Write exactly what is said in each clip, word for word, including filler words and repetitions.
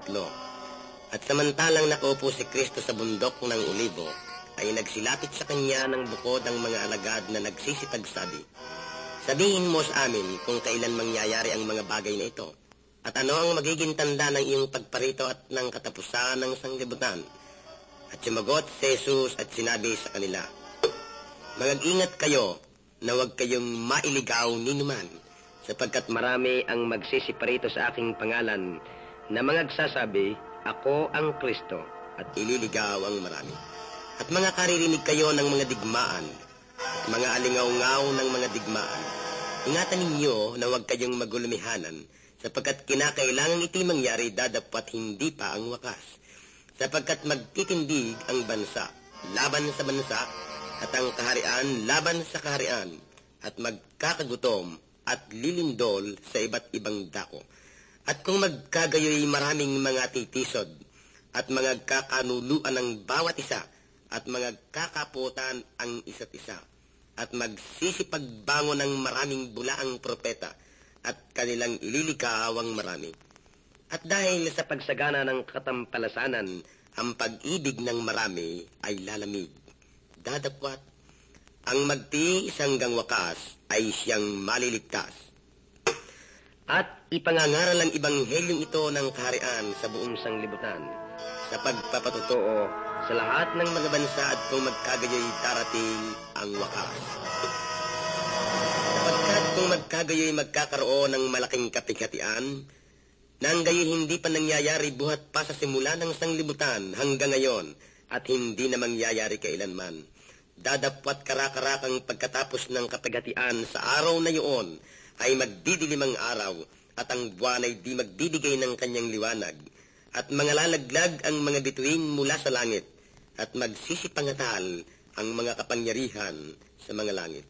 Lo. At samantalang nakaupo si Kristo sa bundok ng Olibo, ay nagsilapit sa kanya ng bukod ang mga alagad na nagsisitagsabi, "Sabihin mo sa amin kung kailan mangyayari ang mga bagay na ito, at ano ang magiging tanda ng iyong pagparito at ng katapusan ng sanglibutan." At sumagot si Jesus at sinabi sa kanila, "Mag-ingat kayo na huwag kayong mailigaw ni numan, sapagkat marami ang magsisiparito sa aking pangalan na mga nagsasabi, ako ang Kristo, at ililigaw ang marami. At mga karirinig kayo ng mga digmaan, at mga alingaw-ngaw ng mga digmaan. Ingatan ninyo na huwag kayong magulumihanan, sapagkat kinakailangan iti mangyari dadapot hindi pa ang wakas. Sapagkat magtitindig ang bansa laban sa bansa, at ang kaharian laban sa kaharian, at magkakagutom at lilindol sa iba't ibang dako. At kung magkagayoy maraming mga titisod, at mga kakanuluan ng bawat isa, at mga kakaputan ang isa't isa, at magsisipagbango ng maraming bulaang propeta, at kanilang ililigaw ang marami. At dahil sa pagsagana ng katampalasanan, ang pag-ibig ng marami ay lalamig, dadapwat. Ang magtiis hanggang wakas ay siyang maliligtas. At ipangangaral ang ibanghelyong ito ng kaharian sa buong sanglibutan, sa pagpapatotoo sa lahat ng mga bansa, at kung magkagayoy darating ang wakas. Sapagkat kung magkagayoy magkakaroon ng malaking kapighatian, nang gayoy hindi pa nangyayari buhat pa sa simula ng sanglibutan hanggang ngayon, at hindi na mangyayari kailanman. Dadapwat karakarakang pagkatapos ng kapighatian sa araw na iyon, ay magdidilim ang araw, at ang buwan ay di magbibigay ng kanyang liwanag, at mga lalaglag ang mga bituin mula sa langit, at magsisipangatal ang mga kapangyarihan sa mga langit.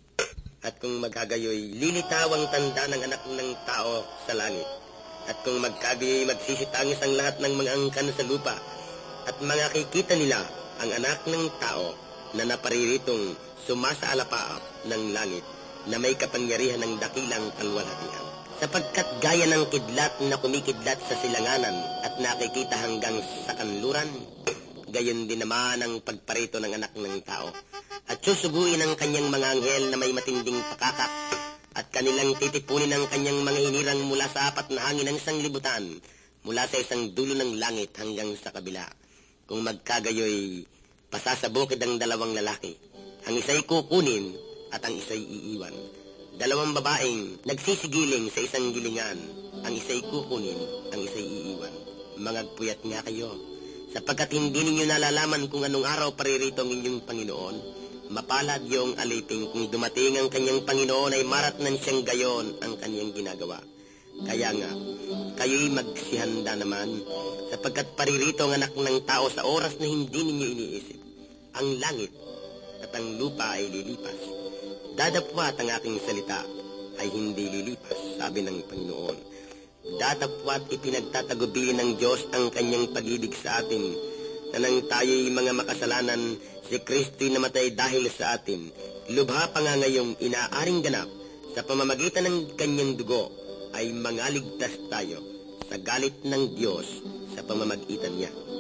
At kung magkagayoy, lilitaw ang tanda ng anak ng tao sa langit, at kung magkagayoy, magsisitangis ang lahat ng mga angkan sa lupa, at makikita nila ang anak ng tao na napariritong sumasaalapaap ng langit, na may kapangyarihan ng dakilang kalwalhatian. Sapagkat gaya ng kidlat na kumikidlat sa silanganan at nakikita hanggang sa kanluran, gayon din naman ang pagparito ng anak ng tao. At susuguin ang kanyang mga anghel na may matinding pakakak, at kanilang titipunin ang kanyang mga hinirang mula sa apat na hangin ng sanglibutan, mula sa isang dulo ng langit hanggang sa kabila. Kung magkagayoy, pasasabukid ang dalawang lalaki. Ang isa'y kukunin, at ang isa'y iiwan. Dalawang babaeng nagsisigiling sa isang gilingan, ang isa'y kukunin, ang isa'y iiwan. Mangagpuyat nga kayo, sapagkat hindi ninyo nalalaman kung anong araw paririto ang inyong Panginoon. Mapalad yung alipin kung dumating ang kanyang Panginoon ay maratnan siyang gayon ang kanyang ginagawa. Kaya nga, kayo'y magsihanda naman, sapagkat paririto ang anak ng tao sa oras na hindi ninyo iniisip. Ang langit at ang lupa ay lilipas, dadapwat ang aking salita ay hindi lilipas, sabi ng Panginoon. Dadapwat ipinagtatagubilin ng Diyos ang kanyang pag-ibig sa atin, na nang tayo'y mga makasalanan, si Kristo'y namatay dahil sa atin. Lubha pa nga ngayong inaaring ganap, sa pamamagitan ng kanyang dugo, ay mangaligtas tayo sa galit ng Diyos sa pamamagitan niya.